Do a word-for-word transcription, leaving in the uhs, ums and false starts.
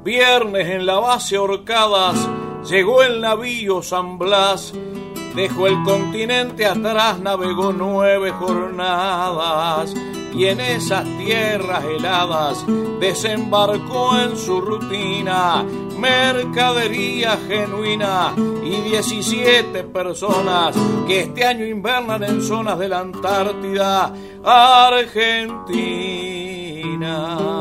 Viernes en la base Orcadas llegó el navío San Blas, dejó el continente atrás, navegó nueve jornadas y en esas tierras heladas desembarcó en su rutina mercadería genuina y diecisiete personas que este año invernan en zonas de la Antártida Argentina.